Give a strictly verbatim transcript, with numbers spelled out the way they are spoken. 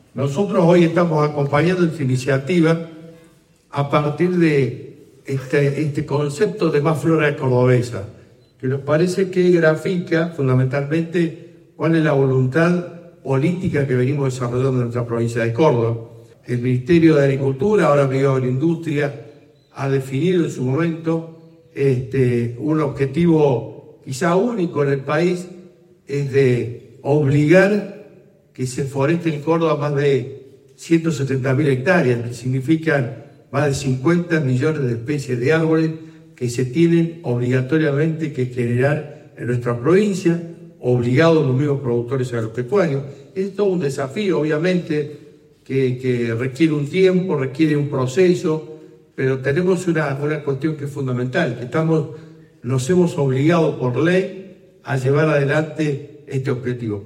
Nosotros hoy estamos acompañando esta iniciativa a partir de este, este concepto de más flora cordobesa, que nos parece que grafica fundamentalmente cuál es la voluntad política que venimos desarrollando en nuestra provincia de Córdoba. El Ministerio de Agricultura, ahora Ministerio de la Industria, ha definido en su momento este, un objetivo quizá único en el país, es de obligar que se foreste en Córdoba más de ciento setenta mil hectáreas, que significan más de cincuenta millones de especies de árboles que se tienen obligatoriamente que generar en nuestra provincia, obligados los mismos productores agropecuarios. Es todo un desafío, obviamente, que, que requiere un tiempo, requiere un proceso, pero tenemos una, una cuestión que es fundamental, que estamos, nos hemos obligado por ley a llevar adelante este objetivo.